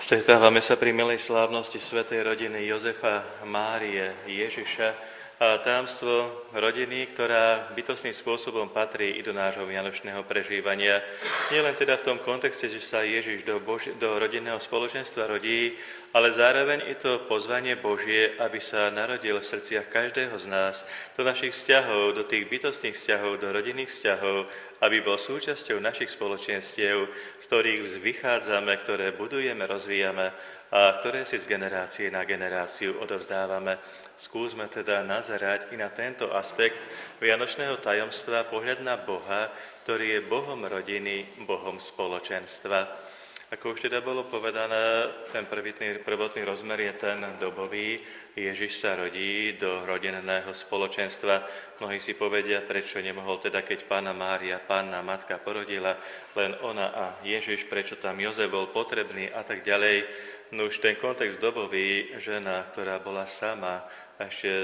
Stretávame sa pri milej slávnosti svätej rodiny Jozefa, Márie, Ježiša a tajomstvo rodiny, ktorá bytostným spôsobom patrí i do nášho vianočného prežívania. Nielen teda v tom kontexte, že sa Ježiš do rodinného spoločenstva rodí, ale zároveň i to pozvanie Božie, aby sa narodil v srdciach každého z nás, do našich vzťahov, do tých bytostných vzťahov, do rodinných vzťahov, aby bol súčasťou našich spoločenstiev, z ktorých vychádzame, ktoré budujeme, rozvíjame a ktoré si z generácie na generáciu odovzdávame. Skúsme teda nazerať i na tento aspekt vianočného tajomstva, pohľad na Boha, ktorý je Bohom rodiny, Bohom spoločenstva. Ako už teda bolo povedané, ten prvotný rozmer je ten dobový. Ježiš sa rodí do rodinného spoločenstva. Mnohí si povedia, prečo nemohol teda, keď Panna Mária, Panna Matka porodila, len ona a Ježiš, prečo tam Jozef bol potrebný a tak ďalej. No už ten kontext dobový, žena, ktorá bola sama, ešte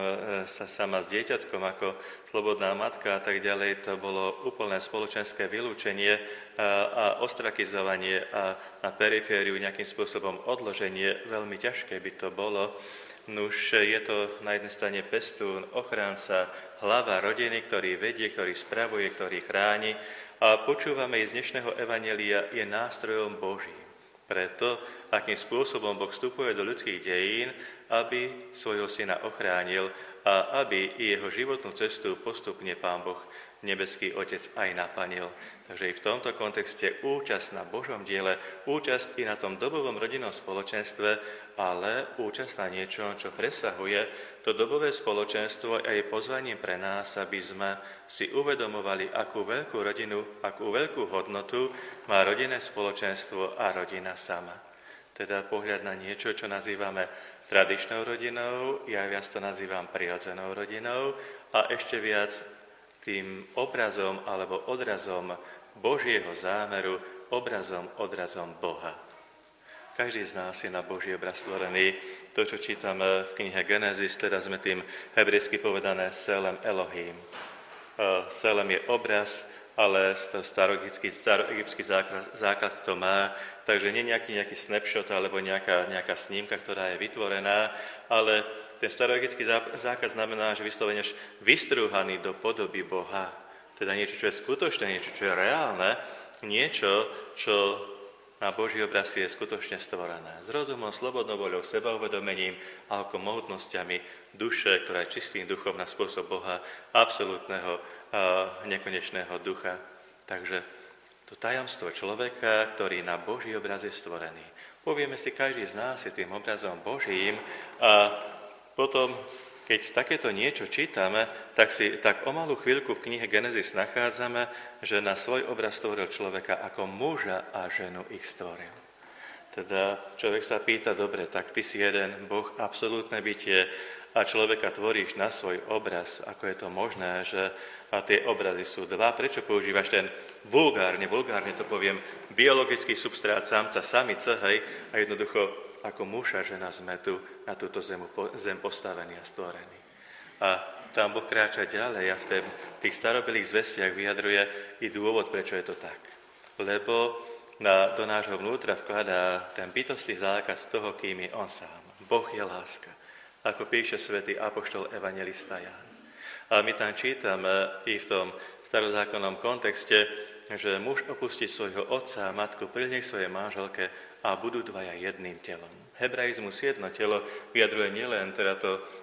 sa sama s dieťatkom ako slobodná matka a tak ďalej, to bolo úplné spoločenské vylúčenie a ostrakizovanie a na perifériu nejakým spôsobom odloženie. Veľmi ťažké by to bolo. Nuž je to na jednej strane pestún, ochránca, hlava rodiny, ktorý vedie, ktorý spravuje, ktorý chráni. A počúvame i z dnešného evanjelia, je nástrojom Božím. Preto, akým spôsobom Boh vstupuje do ľudských dejín, aby svojho syna ochránil a aby i jeho životnú cestu postupne Pán Boh, nebeský Otec, aj naplnil. Takže i v tomto kontexte účasť na Božom diele, účasť i na tom dobovom rodinnom spoločenstve, ale účasť na niečom, čo presahuje to dobové spoločenstvo a je pozvaním pre nás, aby sme si uvedomovali, akú veľkú rodinu, akú veľkú hodnotu má rodinné spoločenstvo a rodina sama. Teda pohľad na niečo, čo nazývame tradičnou rodinou, ja viac to nazývam prirodzenou rodinou a ešte viac tým obrazom alebo odrazom Božieho zámeru, odrazom Boha. Každý z nás je na Boží obraz stvorený. To, čo čítame v knihe Genesis, teda sme tým hebrejsky povedané Selem Elohim. Selem je obraz, ale staroegyptský základ to má, takže nie nejaký snapshot alebo nejaká snímka, ktorá je vytvorená, ale ten staroegyptský základ znamená, že vyslovene vystrúhaný do podoby Boha. Teda niečo, čo je skutočné, niečo, čo je reálne, niečo, čo na Boží obraz je skutočne stvorené. S rozumom, slobodnou voľou, sebauvedomením a ako mohutnosťami duše, ktorá je čistým duchom na spôsob Boha, absolútneho a nekonečného ducha. Takže to tajomstvo človeka, ktorý na Boží obraz je stvorený. Povieme si, každý z nás je tým obrazom Božím a potom, keď takéto niečo čítame, tak o malú chvíľku v knihe Genesis nachádzame, že na svoj obraz stvoril človeka ako muža a ženu ich stvoril. Teda človek sa pýta, dobre, tak ty si jeden Boh, absolútne bytie a človeka tvoríš na svoj obraz. Ako je to možné, že a tie obrazy sú dva? Prečo používaš ten vulgárne to poviem, biologický substrát samca, samice, hej, a jednoducho ako muž a žena sme tu na túto zem postavení a stvorení. A tam Boh kráča ďalej a v tých starobylých zvestiach vyjadruje i dôvod, prečo je to tak. Lebo do nášho vnútra vkladá ten bytostný základ toho, kým je on sám. Boh je láska, ako píše svätý apoštol evanjelista Ján. A my tam čítame i v tom starozákonnom kontexte, že muž opustí svojho otca a matku, prilne k svojej manželke a budú dvaja jedným telom. Hebraizmus jedno telo vyjadruje nielen teda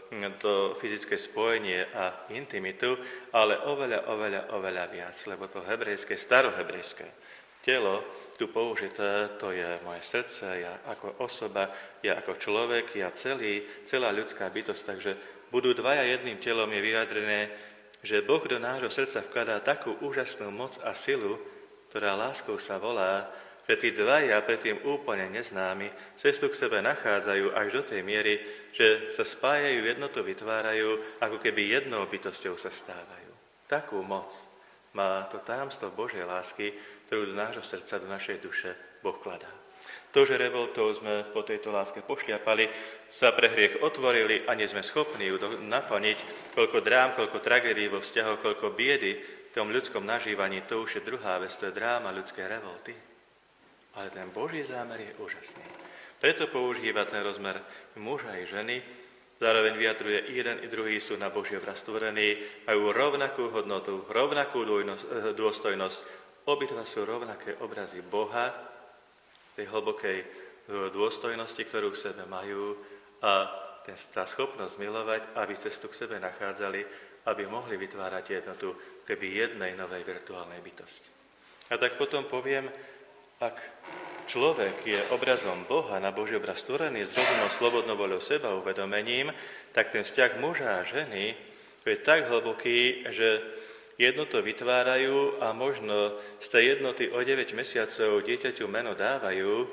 to fyzické spojenie a intimitu, ale oveľa viac, lebo to hebrejské, starohebrejské telo, tu použité, to je moje srdce, ja ako osoba, ja ako človek, ja celá ľudská bytosť, takže budú dvaja jedným telom je vyjadrené, že Boh do nášho srdca vkladá takú úžasnú moc a silu, ktorá láskou sa volá, že tí dvaja, predtým úplne neznámi, cestu k sebe nachádzajú až do tej miery, že sa spájajú, jednotu vytvárajú, ako keby jednou bytosťou sa stávajú. Takú moc má to tajomstvo Božej lásky, ktorú do nášho srdca, do našej duše Boh kladá. To, že revoltou sme po tejto láske pošliapali, sa pre hriech otvorili a nie sme schopní ju naplniť, koľko drám, koľko tragédií vo vzťahoch, koľko biedy v tom ľudskom nažívaní, to už je druhá vec, to je dráma ľudskej revolty. Ale ten Boží zámer je úžasný. Preto používa ten rozmer muža i ženy, zároveň vyjadruje, i jeden, i druhý sú na Boží obraz stvorení, majú rovnakú hodnotu, rovnakú dôstojnosť. Obidva sú rovnaké obrazy Boha, tej hlbokej dôstojnosti, ktorú v sebe majú, a tá schopnosť milovať, aby cestu k sebe nachádzali, aby mohli vytvárať jednotu keby jednej novej virtuálnej bytosti. A tak potom poviem, ak človek je obrazom Boha, na Boží obraz stvorený, s rozumom, slobodnou voľou, seba uvedomením, tak ten vzťah muža a ženy je tak hlboký, že jednotu vytvárajú a možno z tej jednoty o 9 mesiacov dieťaťu meno dávajú,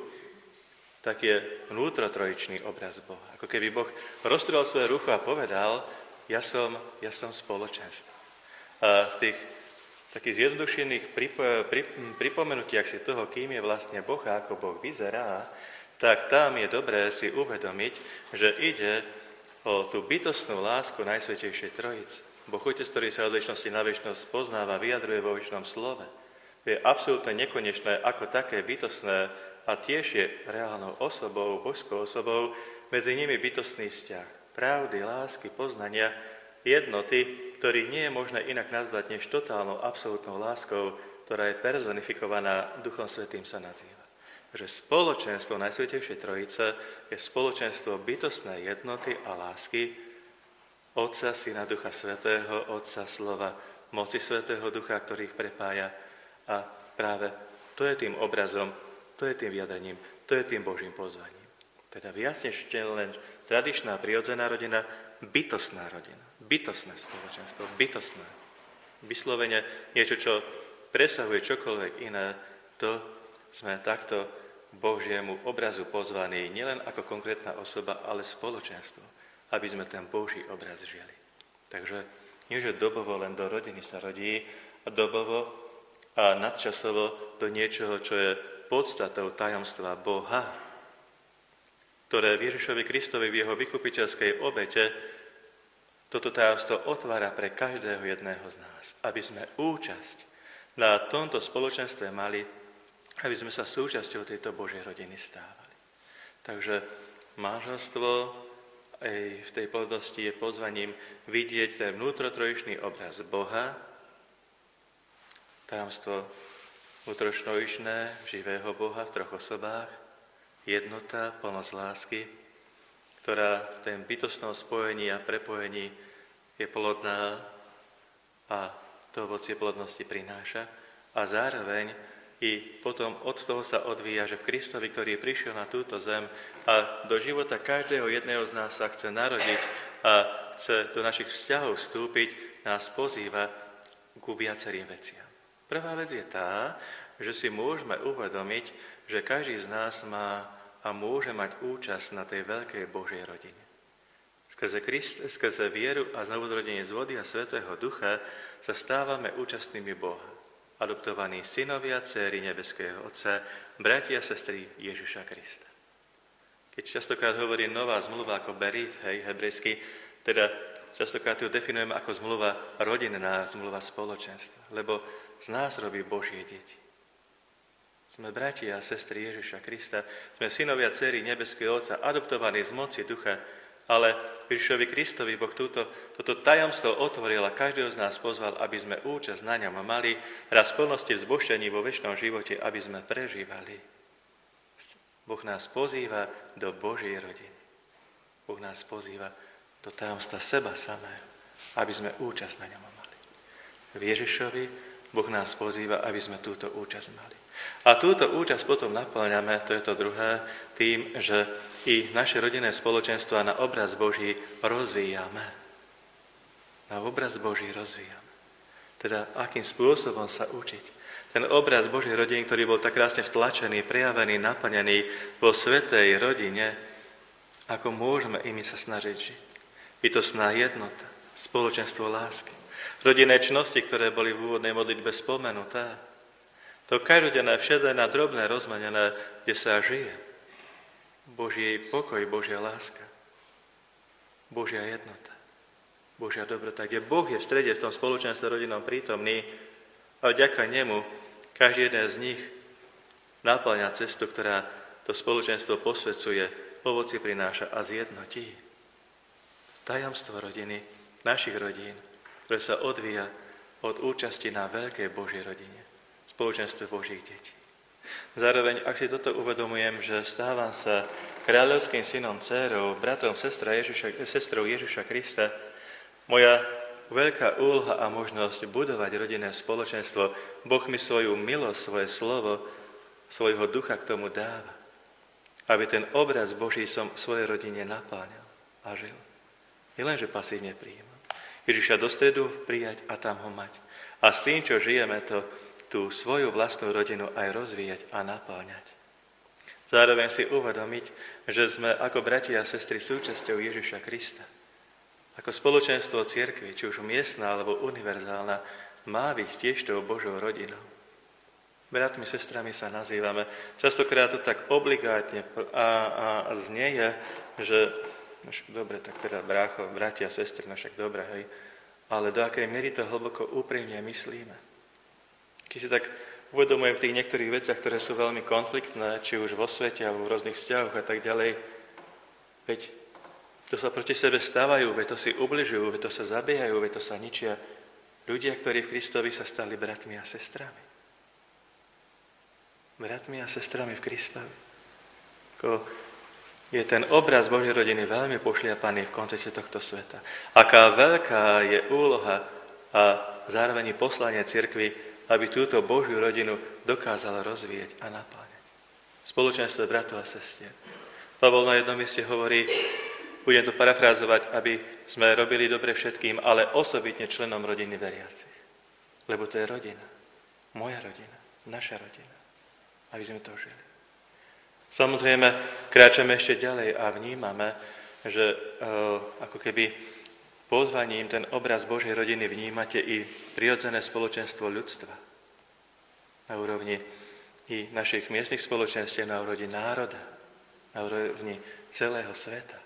tak je vnútrotrojičný obraz Boha. Ako keby Boh roztrhol svoje rucho a povedal, ja som spoločenstvo. A v tých takých zjednodušených pripomenutiach si toho, kým je vlastne Boh a ako Boh vyzerá, tak tam je dobré si uvedomiť, že ide o tú bytostnú lásku Najsvätejšej Trojice. Boh Otec, ktorý sa od večnosti na večnosť poznáva, vyjadruje vo večnom slove. Je absolútne nekonečné ako také bytostné a tiež je reálnou osobou, božskou osobou, medzi nimi bytostný vzťah. Pravdy, lásky, poznania, jednoty, ktorý nie je možné inak nazvať než totálnou, absolútnou láskou, ktorá je personifikovaná Duchom Svätým sa nazýva. Takže spoločenstvo Najsvätejšej Trojice je spoločenstvo bytostnej jednoty a lásky Otca, Syna, Ducha Svätého, Otca, Slova, moci Svätého Ducha, ktorý ich prepája. A práve to je tým obrazom, to je tým vyjadrením, to je tým Božím pozvaním. Teda viac než len tradičná prirodzená rodina, bytostná rodina, bytostné spoločenstvo, bytostné. Vyslovene niečo, čo presahuje čokoľvek iné, to sme takto Božiemu obrazu pozvaní, nielen ako konkrétna osoba, ale spoločenstvo, aby sme ten Boží obraz žili. Takže nie, že dobovo len do rodiny sa rodí, a dobovo a nadčasovo do niečoho, čo je podstatou tajomstva Boha, ktoré Ježišovi Kristovi v jeho vykupiteľskej obete toto tajomstvo otvára pre každého jedného z nás, aby sme účasť na tomto spoločenstve mali, aby sme sa súčasťou tejto Božej rodiny stávali. Takže manželstvo aj v tej plodnosti je pozvaním vidieť ten vnútrotrojičný obraz Boha, tajomstvo vnútrotrojičné, živého Boha v troch osobách, jednota, plnosť lásky, ktorá v tom bytostnom spojení a prepojení je plodná a to ovocie plodnosti prináša. A zároveň i potom od toho sa odvíja, že v Kristovi, ktorý prišiel na túto zem a do života každého jedného z nás sa chce narodiť a chce do našich vzťahov vstúpiť, nás pozýva ku viacerým veciam. Prvá vec je tá, že si môžeme uvedomiť, že každý z nás má a môže mať účasť na tej veľkej Božej rodine. Skrze vieru a znovurodenie z vody a Svätého Ducha sa stávame účastnými Boha, adoptovaní synovia, dcéry nebeského Otca, bratia a sestry Ježiša Krista. Keď častokrát hovorí nová zmluva ako berit, hebrejsky, teda častokrát ju definujeme ako zmluva rodinná, zmluva spoločenstva, lebo z nás robí Božie deti. Sme bratia a sestry Ježiša Krista, sme synovia, dcéry nebeského Otca, adoptovaní z moci Ducha, ale Ježišovi Kristovi Boh toto tajomstvo otvoril a každého z nás pozval, aby sme účasť na ňom mali, raz v plnosti vzbožení vo večnom živote, aby sme prežívali. Boh nás pozýva do Božej rodiny. Boh nás pozýva do tajomstva seba samého, aby sme účasť na ňom mali. V Ježišovi Boh nás pozýva, aby sme túto účasť mali. A túto účasť potom naplňame, to je to druhé, tým, že i naše rodinné spoločenstva na obraz Boží rozvíjame. Na obraz Boží rozvíjame. Teda akým spôsobom sa učiť. Ten obraz Božej rodiny, ktorý bol tak krásne vtlačený, prejavený, naplnený vo svätej rodine, ako môžeme imi sa snažiť žiť. Bytostná jednota, spoločenstvo lásky, rodinné činnosti, ktoré boli v úvodnej modlitbe spomenuté, to každodenné, všedné, drobné, rozmanené, kde sa žije. Boží pokoj, Božia láska, Božia jednota, Božia dobrota, kde Boh je v strede, v tom spoločenstve rodinom prítomný a vďaka nemu každý jeden z nich Naplňa cestu, ktorá to spoločenstvo posvedzuje, ovoci prináša a zjednotí. Tajomstvo rodiny, našich rodín, ktoré sa odvíja od účasti na veľkej Božej rodine, spoločenstve Božích detí. Zároveň, ak si toto uvedomujem, že stávam sa kráľovským synom, dcérou, bratom, sestrou Ježiša Krista, moja veľká úloha a možnosť budovať rodinné spoločenstvo, Boh mi svoju milosť, svoje slovo, svojho ducha k tomu dáva, aby ten obraz Boží som v svojej rodine napáňal a žil. Nielenže pasívne prijímam. Ježiša do stredu prijať a tam ho mať. A s tým, čo žijeme, to tú svoju vlastnú rodinu aj rozvíjať a napáňať. Zároveň si uvedomiť, že sme ako bratia a sestry súčasťou Ježiša Krista. Ako spoločenstvo cirkvi, či už miestna alebo univerzálna, má byť tiež tou Božou rodinou. Bratmi, sestrami sa nazývame. Častokrát to tak obligátne a znieje, že dobre, tak teda brácho, bratia, sestry, no však dobre, hej. Ale do akej miery to hlboko úprimne myslíme. Keď si tak uvedomujem v tých niektorých veciach, ktoré sú veľmi konfliktné, či už vo svete, alebo v rôznych vzťahoch a tak ďalej, veď to sa proti sebe stávajú, veď to si ubližujú, veď to sa zabíjajú, veď to sa ničia. Ľudia, ktorí v Kristovi sa stali bratmi a sestrami. Bratmi a sestrami v Kristovi. Je ten obraz Božej rodiny veľmi pošliapaný v kontexte tohto sveta. Aká veľká je úloha a zároveň poslanie cirkvi, aby túto Božiu rodinu dokázala rozvíjať a napáňať. Spoločenstvo bratov a sestier. Pavol na jednom mieste hovorí, budem to parafrázovať, aby sme robili dobre všetkým, ale osobitne členom rodiny veriacich. Lebo to je rodina. Moja rodina. Naša rodina. Aby sme to žili. Samozrejme, kráčame ešte ďalej a vnímame, že ako keby pozvaním ten obraz Božej rodiny vnímate i prirodzené spoločenstvo ľudstva. Na úrovni i našich miestnych spoločenstiev, na úrovni národa, na úrovni celého sveta.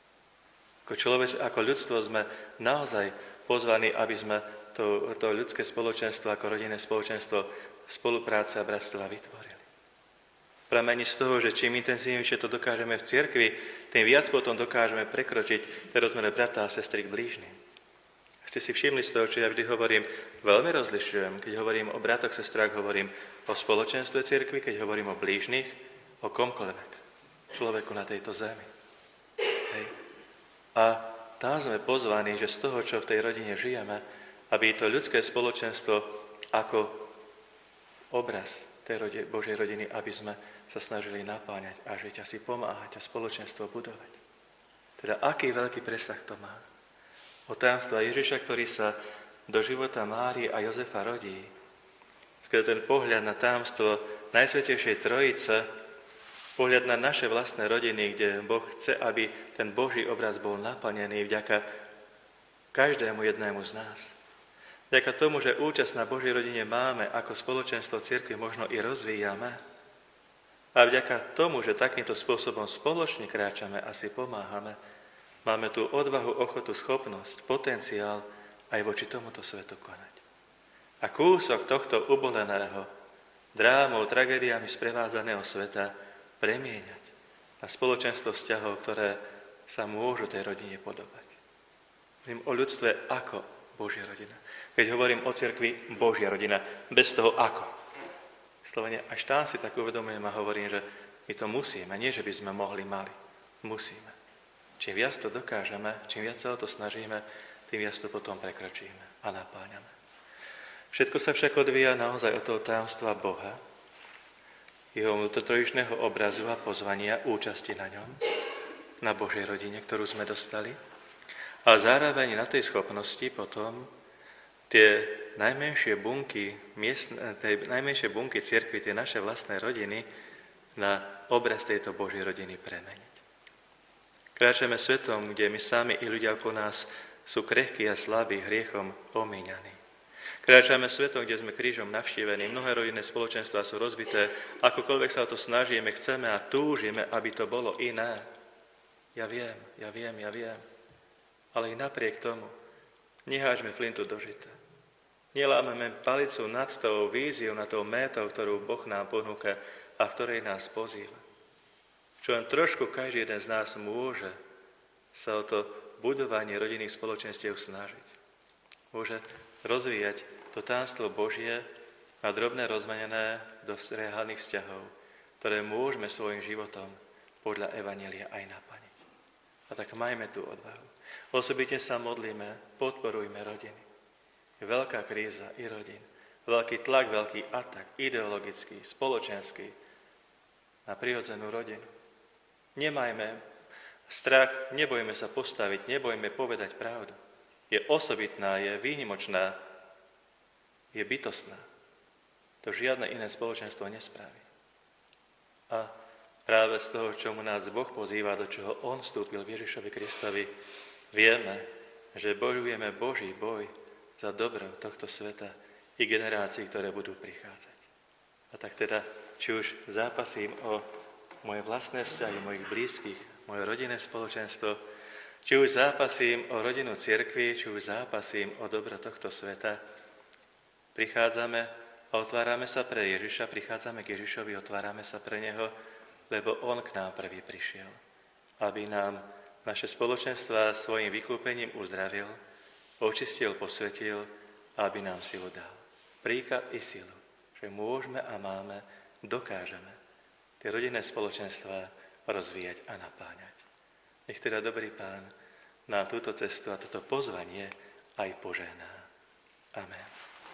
Ako ľudstvo sme naozaj pozvaní, aby sme to ľudské spoločenstvo, ako rodinné spoločenstvo, spolupráce a bratstva vytvorili. Pramení z toho, že čím intenzívnejšie to dokážeme v cirkvi, tým viac potom dokážeme prekročiť tie rozmery brata a sestry k blížnym. Ste si všimli z toho, čo ja vždy hovorím, veľmi rozlišujem. Keď hovorím o bratoch, sestrách, hovorím o spoločenstve cirkvi, keď hovorím o blížnych, o komkoľvek človeku na tejto zemi. Hej. A tam sme pozvaní, že z toho, čo v tej rodine žijeme, aby to ľudské spoločenstvo ako obraz tej Božej rodiny, aby sme sa snažili napáňať a žiť a si pomáhať a spoločenstvo budovať. Teda aký veľký presah to má. Od tajomstva Ježiša, ktorý sa do života Márie a Jozefa rodí. Skôr ten pohľad na tajomstvo Najsvätejšej Trojice, pohľad na naše vlastné rodiny, kde Boh chce, aby ten Boží obraz bol naplnený vďaka každému jednému z nás. Vďaka tomu, že účasť na Božej rodine máme, ako spoločenstvo cirkvi možno i rozvíjame. A vďaka tomu, že takýmto spôsobom spoločne kráčame a si pomáhame, máme tú odvahu, ochotu, schopnosť, potenciál aj voči tomuto svetu konať. A kúsok tohto uboleného, drámou, tragédiami sprevádzaného sveta premieňať na spoločenstvo vzťahov, ktoré sa môžu tej rodine podobať. Hovorím o ľudstve ako Božia rodina. Keď hovorím o cirkvi, Božia rodina, bez toho ako. Slovene až tam si tak uvedomujem a hovorím, že my to musíme, nie že by sme mohli, mali. Musíme. Čím viac to dokážeme, čím viac sa o to snažíme, tým viac to potom prekročíme a napáňame. Všetko sa však odvíja naozaj od toho tajomstva Boha, jeho trojičného obrazu a pozvania, účasti na ňom, na Božej rodine, ktorú sme dostali. A zároveň na tej schopnosti potom tie najmenšie bunky cirkvi, tie naše vlastné rodiny, na obraz tejto Božej rodiny premeniť. Kráčame svetom, kde my sami i ľudia okolo nás sú krehkí a slabí, hriechom omíňaní. Kráčame svetom, kde sme krížom navštívení. Mnohé rodinné spoločenstvá sú rozbité. Akokoľvek sa o to snažíme, chceme a túžime, aby to bolo iné. Ja viem. Ale i napriek tomu nehážme flintu do žita. Nelámeme palicu nad tou víziou, nad tou métou, ktorú Boh nám ponúka, a v ktorej nás pozýva. Čo len trošku každý jeden z nás môže sa o to budovanie rodinných spoločenstiev snažiť. Môže rozvíjať to tajomstvo Božie a drobné rozmenené do reálnych vzťahov, ktoré môžeme svojim životom podľa Evanjelia aj naplniť. A tak majme tú odvahu. Osobite sa modlíme, podporujme rodiny. Je veľká kríza i rodín, veľký tlak, veľký atak, ideologický, spoločenský na prirodzenú rodinu. Nemajme strach, nebojme sa postaviť, nebojme povedať pravdu. Je osobitná, je výnimočná, je bytostná. To žiadne iné spoločenstvo nespraví. A práve z toho, čomu nás Boh pozýva, do čoho On vstúpil v Ježišovi Kristovi, vieme, že bojujeme Boží boj za dobro tohto sveta i generácií, ktoré budú prichádzať. A tak teda, či už zápasím o moje vlastné vzťahy, mojich blízkych, moje rodinné spoločenstvo, či už zápasím o rodinu cirkvi, či už zápasím o dobro tohto sveta, prichádzame a otvárame sa pre Ježiša, prichádzame k Ježišovi, otvárame sa pre Neho, lebo On k nám prvý prišiel, aby nám naše spoločenstva svojim vykúpením uzdravil, očistil, posvetil, aby nám silu dal. Príklad i silu, že môžeme a máme, dokážeme tie rodinné spoločenstvá rozvíjať a napáňať. Nech teda dobrý Pán nám túto cestu a toto pozvanie aj požehná. Amen.